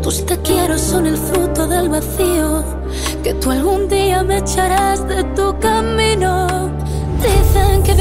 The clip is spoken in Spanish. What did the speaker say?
Tus te quiero son el fruto del vacío, que tú algún día me echarás de tu camino. Dicen que